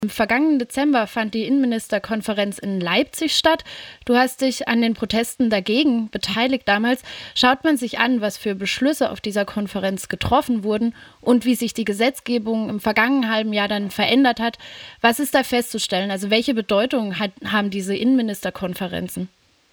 Im vergangenen Dezember fand die Innenministerkonferenz in Leipzig statt. Du hast dich an den Protesten dagegen beteiligt damals. Schaut man sich an, was für Beschlüsse auf dieser Konferenz getroffen wurden und wie sich die Gesetzgebung im vergangenen halben Jahr dann verändert hat, was ist da festzustellen? Also welche Bedeutung haben diese Innenministerkonferenzen?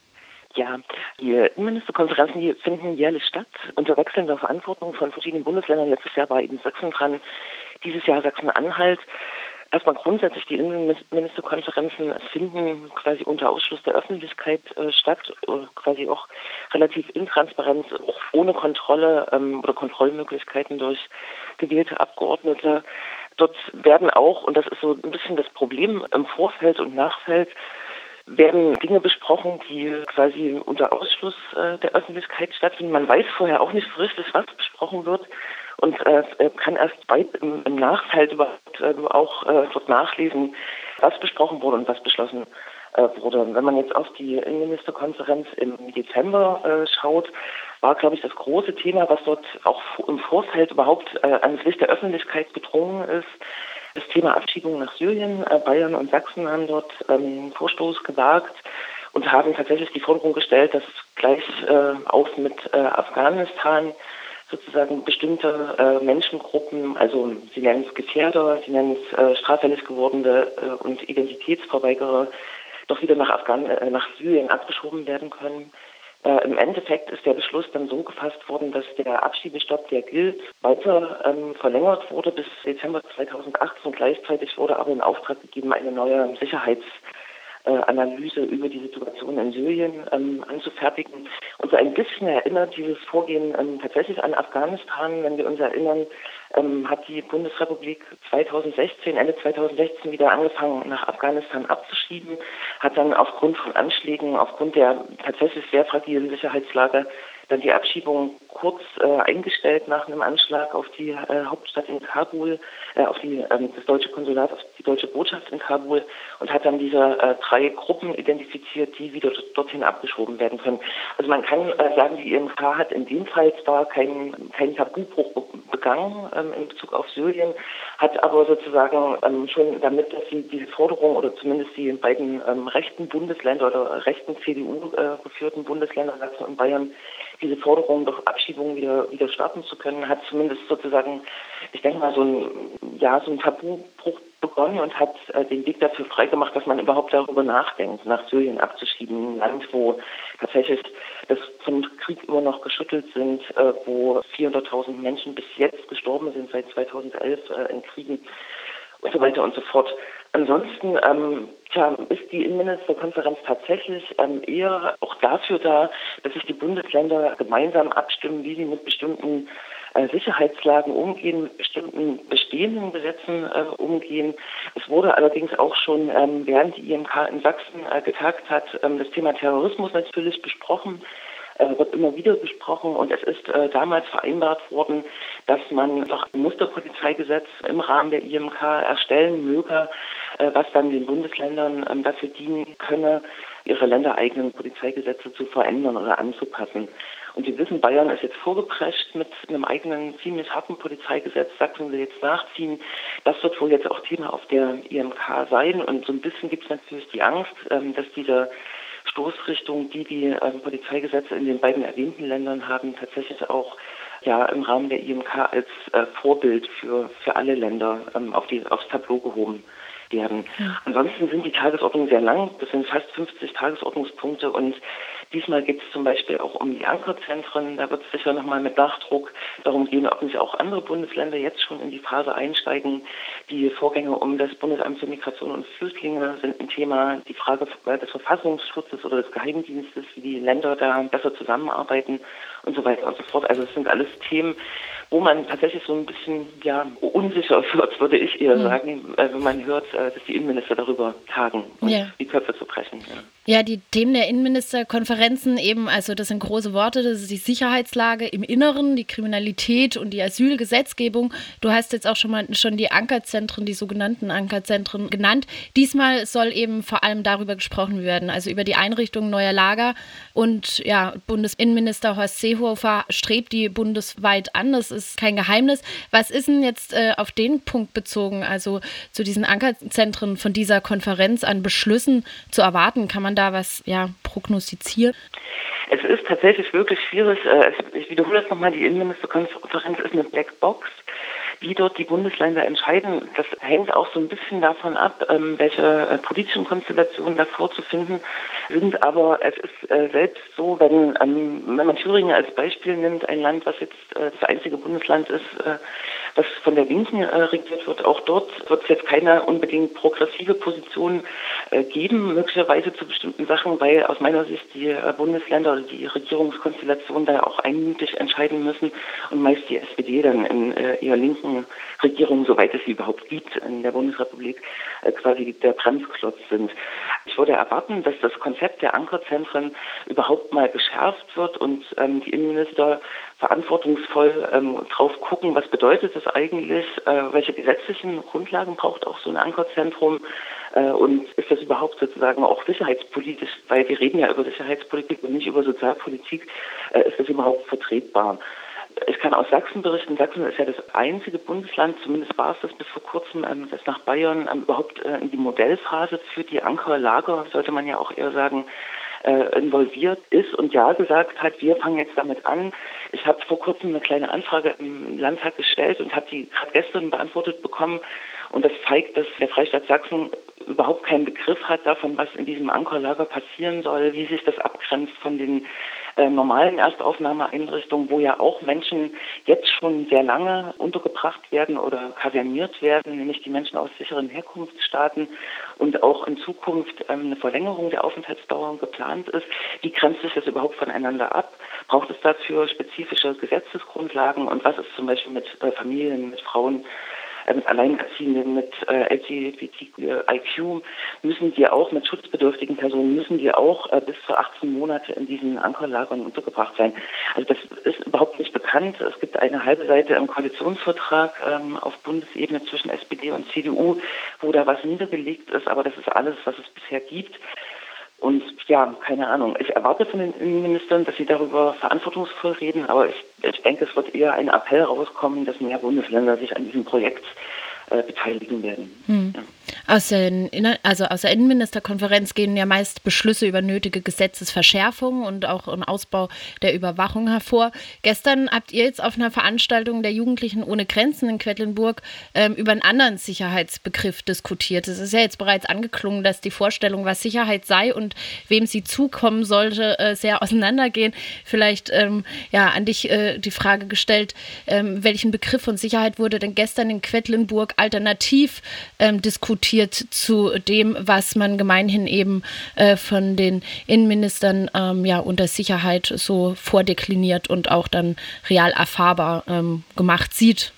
Ja, die Innenministerkonferenzen, die finden jährlich statt unter wechselnder Verantwortung von verschiedenen Bundesländern. Letztes Jahr war eben Sachsen dran, dieses Jahr Sachsen-Anhalt. Erstmal grundsätzlich, die Innenministerkonferenzen finden quasi unter Ausschluss der Öffentlichkeit statt, quasi auch relativ intransparent, auch ohne Kontrolle oder Kontrollmöglichkeiten durch gewählte Abgeordnete. Dort werden auch, und das ist so ein bisschen das Problem im Vorfeld und Nachfeld, werden Dinge besprochen, die quasi unter Ausschluss der Öffentlichkeit stattfinden. Man weiß vorher auch nicht so richtig, was besprochen wird und kann erst weit im Nachfeld überhaupt auch dort nachlesen, was besprochen wurde und was beschlossen wurde. Wenn man jetzt auf die Innenministerkonferenz im Dezember schaut, war, glaube ich, das große Thema, was dort auch im Vorfeld überhaupt ans Licht der Öffentlichkeit gedrungen ist, das Thema Abschiebung nach Syrien. Bayern und Sachsen haben dort Vorstoß gewagt und haben tatsächlich die Forderung gestellt, dass gleich auch mit Afghanistan sozusagen bestimmte Menschengruppen, also sie nennen es Gefährder, sie nennen es straffällig gewordene und Identitätsverweigerer, doch wieder nach Syrien abgeschoben werden können. Im Endeffekt ist der Beschluss dann so gefasst worden, dass der Abschiebestopp, der gilt, weiter verlängert wurde bis Dezember 2018. Gleichzeitig wurde aber in Auftrag gegeben, eine neue Sicherheitsanalyse über die Situation in Syrien anzufertigen. Und so ein bisschen erinnert dieses Vorgehen tatsächlich an Afghanistan. Wenn wir uns erinnern, hat die Bundesrepublik Ende 2016 wieder angefangen, nach Afghanistan abzuschieben, hat dann aufgrund von Anschlägen, aufgrund der tatsächlich sehr fragilen Sicherheitslage, dann die Abschiebung kurz eingestellt nach einem Anschlag auf die Hauptstadt in Kabul, auf das deutsche Konsulat, auf die deutsche Botschaft in Kabul und hat dann diese 3 Gruppen identifiziert, die wieder dorthin abgeschoben werden können. Also man kann sagen, die IMK hat in dem Fall zwar keinen Tabubruch begangen in Bezug auf Syrien, hat aber sozusagen schon damit, dass sie diese Forderung oder zumindest die beiden rechten Bundesländer oder rechten CDU geführten Bundesländer Sachsen und Bayern, diese Forderung, doch Abschiebungen wieder starten zu können, hat zumindest sozusagen, ich denke mal, so ein Tabubruch begonnen und hat den Weg dafür freigemacht, dass man überhaupt darüber nachdenkt, nach Syrien abzuschieben. Ein Land, wo tatsächlich das vom Krieg immer noch geschüttelt sind, wo 400.000 Menschen bis jetzt gestorben sind seit 2011 in Kriegen und so weiter und so fort. Ansonsten ist die Innenministerkonferenz tatsächlich eher auch dafür da, dass sich die Bundesländer gemeinsam abstimmen, wie sie mit bestimmten Sicherheitslagen umgehen, mit bestimmten bestehenden Gesetzen umgehen. Es wurde allerdings auch schon, während die IMK in Sachsen getagt hat, das Thema Terrorismus natürlich besprochen. Wird immer wieder besprochen und es ist damals vereinbart worden, dass man doch ein Musterpolizeigesetz im Rahmen der IMK erstellen möge, was dann den Bundesländern dafür dienen könne, ihre ländereigenen Polizeigesetze zu verändern oder anzupassen. Und wir wissen, Bayern ist jetzt vorgeprescht mit einem eigenen ziemlich harten Polizeigesetz. Sachsen will jetzt nachziehen. Das wird wohl jetzt auch Thema auf der IMK sein. Und so ein bisschen gibt es natürlich die Angst, dass diese Stoßrichtung, die Polizeigesetze in den beiden erwähnten Ländern haben, tatsächlich auch im Rahmen der IMK als Vorbild für alle Länder aufs Tableau gehoben werden. Ja. Ansonsten sind die Tagesordnungen sehr lang, das sind fast 50 Tagesordnungspunkte und diesmal geht es zum Beispiel auch um die Ankerzentren. Da wird es sicher nochmal mit Nachdruck darum gehen, ob nicht auch andere Bundesländer jetzt schon in die Phase einsteigen. Die Vorgänge um das Bundesamt für Migration und Flüchtlinge sind ein Thema. Die Frage des Verfassungsschutzes oder des Geheimdienstes, wie die Länder da besser zusammenarbeiten und so weiter und so fort. Also es sind alles Themen, wo man tatsächlich so ein bisschen unsicher wird, würde ich eher sagen, wenn man hört, dass die Innenminister darüber tagen und die Köpfe zu brechen. Ja, die Themen der Innenministerkonferenzen eben, also das sind große Worte, das ist die Sicherheitslage im Inneren, die Kriminalität und die Asylgesetzgebung. Du hast jetzt auch schon die Ankerzentren, die sogenannten Ankerzentren genannt. Diesmal soll eben vor allem darüber gesprochen werden, also über die Einrichtung neuer Lager. Und Bundesinnenminister Horst Seehofer strebt die bundesweit an. Das ist kein Geheimnis. Was ist denn jetzt auf den Punkt bezogen, also zu diesen Ankerzentren von dieser Konferenz an Beschlüssen zu erwarten? Kann man da was prognostizieren? Es ist tatsächlich wirklich schwierig. Ich wiederhole das nochmal, die Innenministerkonferenz ist eine Blackbox. Wie dort die Bundesländer entscheiden, das hängt auch so ein bisschen davon ab, welche politischen Konstellationen da vorzufinden sind. Aber es ist selbst so, wenn man Thüringen als Beispiel nimmt, ein Land, was jetzt das einzige Bundesland ist, was von der Linken regiert wird, auch dort wird es jetzt keine unbedingt progressive Position geben, möglicherweise zu bestimmten Sachen, weil aus meiner Sicht die Bundesländer oder die Regierungskonstellationen da auch einmütig entscheiden müssen und meist die SPD dann in eher linken Regierungen, soweit es sie überhaupt gibt, in der Bundesrepublik quasi der Bremsklotz sind. Ich würde erwarten, dass das Konzept der Ankerzentren überhaupt mal geschärft wird und die Innenminister verantwortungsvoll drauf gucken, was bedeutet das eigentlich, welche gesetzlichen Grundlagen braucht auch so ein Ankerzentrum und ist das überhaupt sozusagen auch sicherheitspolitisch, weil wir reden ja über Sicherheitspolitik und nicht über Sozialpolitik, ist das überhaupt vertretbar? Ich kann aus Sachsen berichten, Sachsen ist ja das einzige Bundesland, zumindest war es das bis vor kurzem, das nach Bayern überhaupt in die Modellphase für die Ankerlager, sollte man ja auch eher sagen, involviert ist und ja gesagt hat, wir fangen jetzt damit an. Ich habe vor kurzem eine kleine Anfrage im Landtag gestellt und habe die gerade gestern beantwortet bekommen. Und das zeigt, dass der Freistaat Sachsen überhaupt keinen Begriff hat davon, was in diesem Ankerlager passieren soll, wie sich das abgrenzt von den normalen Erstaufnahmeeinrichtungen, wo ja auch Menschen jetzt schon sehr lange untergebracht werden oder kaserniert werden, nämlich die Menschen aus sicheren Herkunftsstaaten und auch in Zukunft eine Verlängerung der Aufenthaltsdauer geplant ist. Wie grenzt sich das überhaupt voneinander ab? Braucht es dafür spezifische Gesetzesgrundlagen und was ist zum Beispiel mit Familien, mit Frauen, mit Alleinerziehenden, mit LGBTIQ, müssen die auch mit schutzbedürftigen Personen, müssen die auch bis zu 18 Monate in diesen Ankerlagern untergebracht sein. Also das ist überhaupt nicht bekannt. Es gibt eine halbe Seite im Koalitionsvertrag auf Bundesebene zwischen SPD und CDU, wo da was niedergelegt ist, aber das ist alles, was es bisher gibt. Und ja, keine Ahnung. Ich erwarte von den Innenministern, dass sie darüber verantwortungsvoll reden, aber ich denke, es wird eher ein Appell rauskommen, dass mehr Bundesländer sich an diesem Projekt beteiligen werden. Ja. Aus der Innenministerkonferenz gehen ja meist Beschlüsse über nötige Gesetzesverschärfungen und auch einen Ausbau der Überwachung hervor. Gestern habt ihr jetzt auf einer Veranstaltung der Jugendlichen ohne Grenzen in Quedlinburg über einen anderen Sicherheitsbegriff diskutiert. Es ist ja jetzt bereits angeklungen, dass die Vorstellung, was Sicherheit sei und wem sie zukommen sollte, sehr auseinandergehen. Vielleicht an dich die Frage gestellt, welchen Begriff von Sicherheit wurde denn gestern in Quedlinburg alternativ diskutiert zu dem, was man gemeinhin eben von den Innenministern unter Sicherheit so vordekliniert und auch dann real erfahrbar gemacht sieht.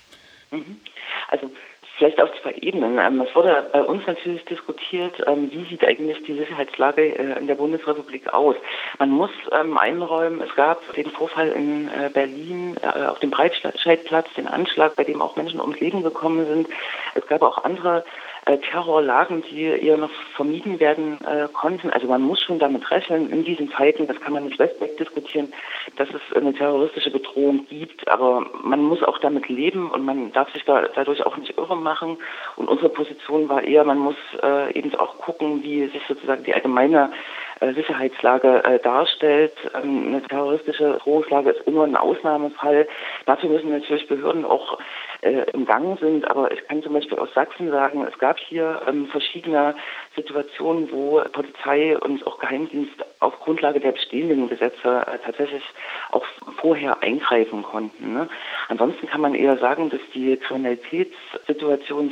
Also vielleicht auf zwei Ebenen. Es wurde bei uns natürlich diskutiert, wie sieht eigentlich die Sicherheitslage in der Bundesrepublik aus. Man muss einräumen, es gab den Vorfall in Berlin auf dem Breitscheidplatz, den Anschlag, bei dem auch Menschen ums Leben gekommen sind. Es gab auch andere Terrorlagen, die eher noch vermieden werden konnten. Also man muss schon damit rechnen, in diesen Zeiten, das kann man nicht wegdiskutieren, dass es eine terroristische Bedrohung gibt, aber man muss auch damit leben und man darf sich dadurch auch nicht irre machen. Und unsere Position war eher, man muss eben auch gucken, wie sich sozusagen die allgemeine Sicherheitslage darstellt. Eine terroristische Drohungslage ist immer ein Ausnahmefall. Dafür müssen natürlich Behörden auch im Gang sind, aber ich kann zum Beispiel aus Sachsen sagen, es gab hier verschiedene Situationen, wo Polizei und auch Geheimdienst auf Grundlage der bestehenden Gesetze tatsächlich auch vorher eingreifen konnten. Ne? Ansonsten kann man eher sagen, dass die Kriminalitätssituation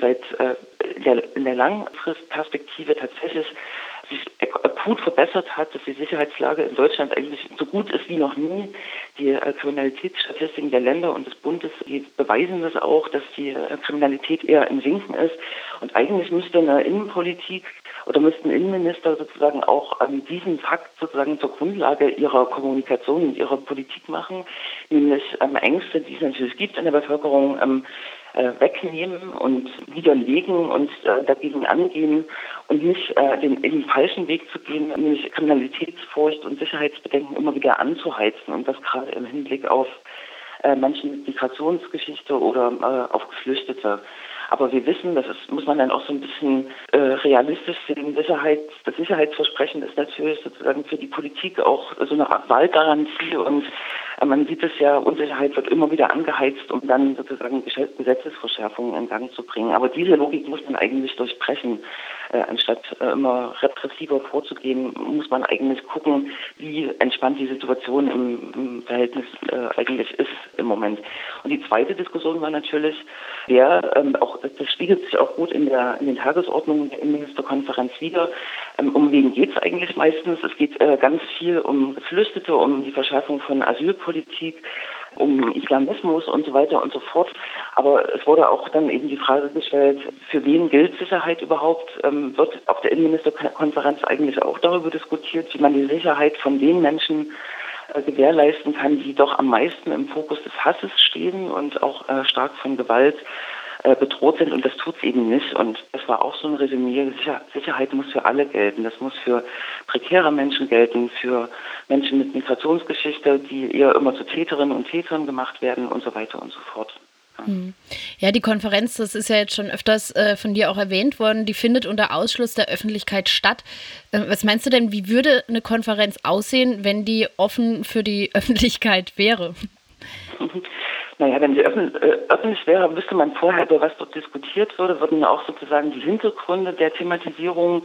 in der Langfristperspektive tatsächlich sich akut verbessert hat, dass die Sicherheitslage in Deutschland eigentlich so gut ist wie noch nie. Die Kriminalitätsstatistiken der Länder und des Bundes, die beweisen das auch, dass die Kriminalität eher im Sinken ist. Und eigentlich müsste eine Innenpolitik oder müssten Innenminister sozusagen auch diesen Fakt sozusagen zur Grundlage ihrer Kommunikation und ihrer Politik machen, nämlich Ängste, die es natürlich gibt in der Bevölkerung, wegnehmen und widerlegen und dagegen angehen und nicht den falschen Weg zu gehen, nämlich Kriminalitätsfurcht und Sicherheitsbedenken immer wieder anzuheizen und das gerade im Hinblick auf Menschen mit Migrationsgeschichte oder auf Geflüchtete. Aber wir wissen, muss man dann auch so ein bisschen realistisch sehen. Das Sicherheitsversprechen ist natürlich sozusagen für die Politik auch so eine Art Wahlgarantie und man sieht es ja, Unsicherheit wird immer wieder angeheizt, um dann sozusagen Gesetzesverschärfungen in Gang zu bringen. Aber diese Logik muss man eigentlich durchbrechen. Anstatt immer repressiver vorzugehen, muss man eigentlich gucken, wie entspannt die Situation im Verhältnis eigentlich ist im Moment. Und die zweite Diskussion war natürlich, das spiegelt sich auch gut in den Tagesordnungen der Innenministerkonferenz wider. Um wen geht es eigentlich meistens? Es geht ganz viel um Geflüchtete, um die Verschärfung von Asylpolitik, um Islamismus und so weiter und so fort. Aber es wurde auch dann eben die Frage gestellt, für wen gilt Sicherheit überhaupt? Wird auf der Innenministerkonferenz eigentlich auch darüber diskutiert, wie man die Sicherheit von den Menschen gewährleisten kann, die doch am meisten im Fokus des Hasses stehen und auch stark von Gewalt bedroht sind, und das tut es eben nicht. Und das war auch so ein Resümee. Sicherheit muss für alle gelten. Das muss für prekäre Menschen gelten, für Menschen mit Migrationsgeschichte, die eher immer zu Täterinnen und Tätern gemacht werden und so weiter und so fort. Ja, die Konferenz, das ist ja jetzt schon öfters von dir auch erwähnt worden, die findet unter Ausschluss der Öffentlichkeit statt. Was meinst du denn, wie würde eine Konferenz aussehen, wenn die offen für die Öffentlichkeit wäre? Naja, wenn sie öffentlich wäre, wüsste man vorher, über was dort diskutiert würde, würden auch sozusagen die Hintergründe der Thematisierung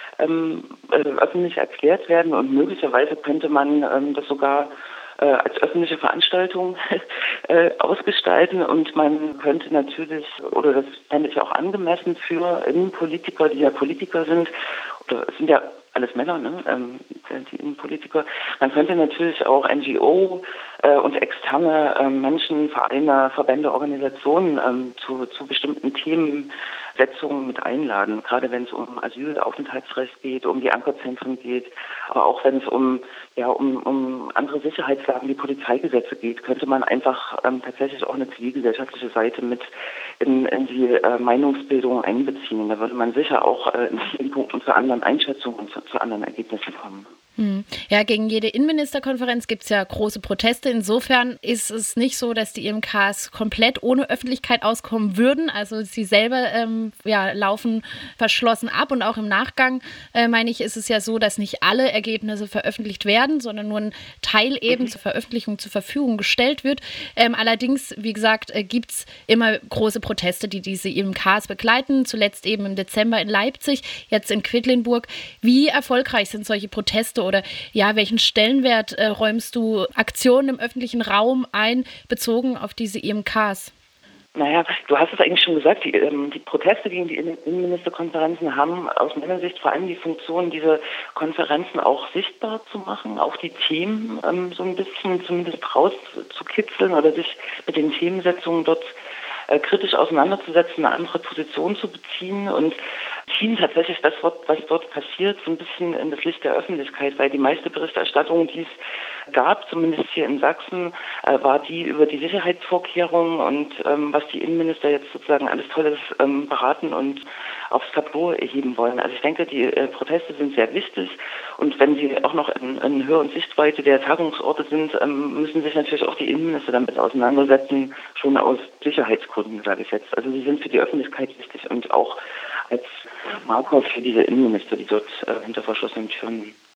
öffentlich erklärt werden, und möglicherweise könnte man das sogar als öffentliche Veranstaltung ausgestalten, und man könnte natürlich, oder das fände ich auch angemessen für Innenpolitiker, die ja Politiker sind, oder es sind ja alles Männer, ne? Die Innenpolitiker. Man könnte natürlich auch NGO und externe Menschen, Vereine, Verbände, Organisationen zu bestimmten Themensetzungen mit einladen. Gerade wenn es um Asyl, Aufenthaltsrecht geht, um die Ankerzentren geht, aber auch wenn es um andere Sicherheitslagen wie Polizeigesetze geht, könnte man einfach tatsächlich auch eine zivilgesellschaftliche Seite mit in die Meinungsbildung einbeziehen. Da würde man sicher auch in vielen Punkten zu anderen Einschätzungen und zu anderen Ergebnissen kommen. Ja, gegen jede Innenministerkonferenz gibt es ja große Proteste. Insofern ist es nicht so, dass die IMKs komplett ohne Öffentlichkeit auskommen würden. Also sie selber laufen verschlossen ab. Und auch im Nachgang, meine ich, ist es ja so, dass nicht alle Ergebnisse veröffentlicht werden, sondern nur ein Teil eben zur Veröffentlichung zur Verfügung gestellt wird. Allerdings, wie gesagt, gibt es immer große Proteste, die diese IMKs begleiten. Zuletzt eben im Dezember in Leipzig, jetzt in Quedlinburg. Wie erfolgreich sind solche Proteste? Oder ja, welchen Stellenwert räumst du Aktionen im öffentlichen Raum ein, bezogen auf diese IMKs? Naja, du hast es eigentlich schon gesagt, die Proteste gegen die Innenministerkonferenzen haben aus meiner Sicht vor allem die Funktion, diese Konferenzen auch sichtbar zu machen, auch die Themen so ein bisschen zumindest rauszukitzeln oder sich mit den Themensetzungen dort kritisch auseinanderzusetzen, eine andere Position zu beziehen und ziehen tatsächlich das, was dort passiert, so ein bisschen in das Licht der Öffentlichkeit, weil die meiste Berichterstattung, die es gab, zumindest hier in Sachsen, war die über die Sicherheitsvorkehrungen und was die Innenminister jetzt sozusagen alles Tolles beraten und aufs Tableau erheben wollen. Also ich denke, die Proteste sind sehr wichtig, und wenn sie auch noch in Höhe und Sichtweite der Tagungsorte sind, müssen sich natürlich auch die Innenminister damit auseinandersetzen, schon aus Sicherheitsgründen, sage ich jetzt. Also sie sind für die Öffentlichkeit wichtig und auch als Marker für diese Innenminister, die dort hinter verschlossenen Türen